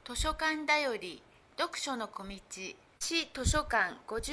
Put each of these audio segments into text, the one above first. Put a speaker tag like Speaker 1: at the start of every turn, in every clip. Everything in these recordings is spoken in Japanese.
Speaker 1: 図書館だより読書の小道市図書館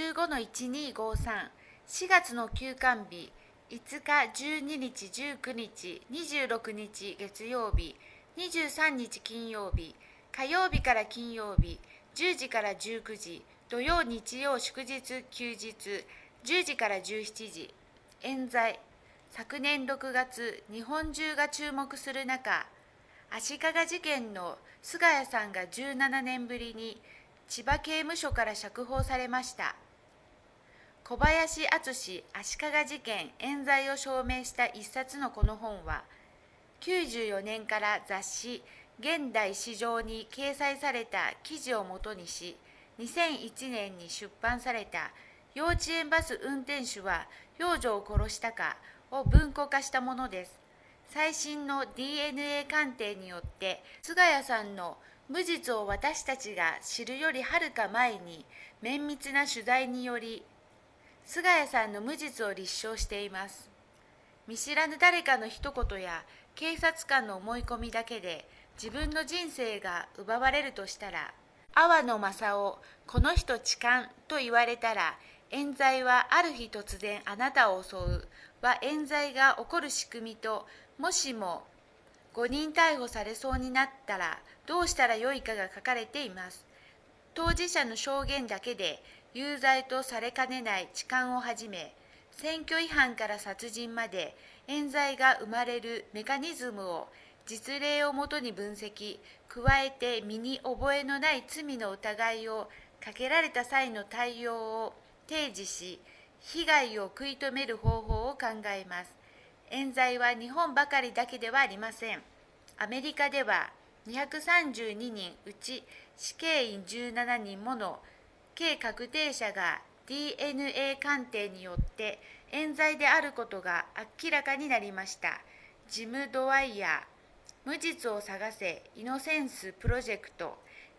Speaker 1: 55-1253 4月の休館日5日12日19日26日月曜日23日金曜日火曜日から金曜日10時から19時土曜日曜祝日休日10時から17時冤罪昨年6月日本中が注目する中足利事件の菅谷さんが17年ぶりに千葉刑務所から釈放されました。小林敦足利事件冤罪を証明した一冊のこの本は、94年から雑誌現代史上に掲載された記事をもとにし、2001年に出版された幼稚園バス運転手は幼女を殺したかを文庫化したものです。最新の DNA 鑑定によって菅谷さんの無実を私たちが知るよりはるか前に綿密な取材により菅谷さんの無実を立証しています。見知らぬ誰かの一言や警察官の思い込みだけで自分の人生が奪われるとしたら、阿野正夫この人痴漢と言われたら、冤罪はある日突然あなたを襲うは冤罪が起こる仕組みと、もしも誤認逮捕されそうになったらどうしたらよいかが書かれています。当事者の証言だけで有罪とされかねない痴漢をはじめ、選挙違反から殺人まで冤罪が生まれるメカニズムを実例をもとに分析、加えて身に覚えのない罪の疑いをかけられた際の対応を提示し、被害を食い止める方法を考えます。冤罪は日本ばかりだけではありません。アメリカでは232人うち死刑員17人もの計確定者が DNA 鑑定によって冤罪であることが明らかになりました。ジム・ドワイヤー、無実を探せイノセンスプロジェクト、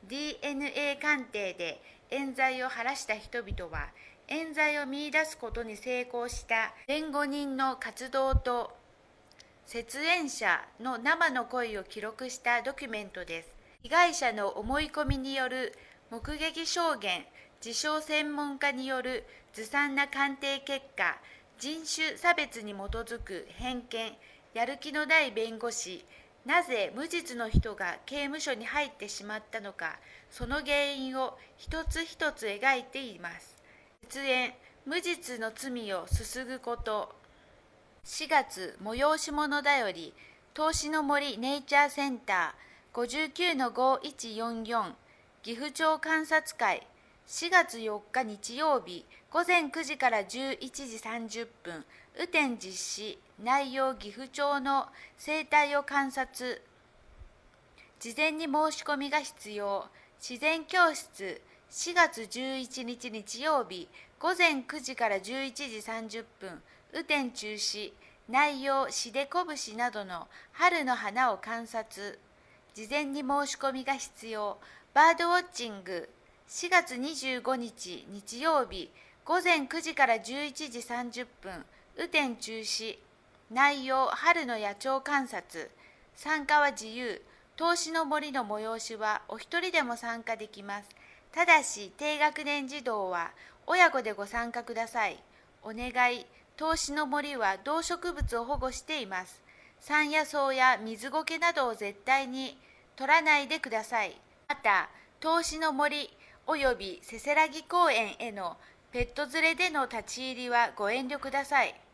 Speaker 1: DNA 鑑定で冤罪を晴らした人々は、冤罪を見出すことに成功した弁護人の活動と接縁者の生の声を記録したドキュメントです。被害者の思い込みによる目撃証言、自称専門家によるずさんな鑑定結果、人種差別に基づく偏見、やる気のない弁護士、なぜ無実の人が刑務所に入ってしまったのか、その原因を一つ一つ描いています。絶縁、無実の罪をすすぐこと。4月、催し物だより、投資の森ネイチャーセンター 59-5144 岐阜町観察会、4月4日日曜日午前9時から11時30分、雨天実施、内容岐阜町の生態を観察。事前に申し込みが必要。自然教室、4月11日日曜日午前9時から11時30分、雨天中止、内容しでこぶしなどの春の花を観察。事前に申し込みが必要。バードウォッチング、4月25日日曜日午前9時から11時30分、雨天中止、内容春の野鳥観察。参加は自由。投資の森の催しはお一人でも参加できます。ただし低学年児童は親子でご参加ください。お願い。投資の森は動植物を保護しています。山野草や水苔などを絶対に取らないでください。また、投資の森およびせせらぎ公園へのペット連れでの立ち入りはご遠慮ください。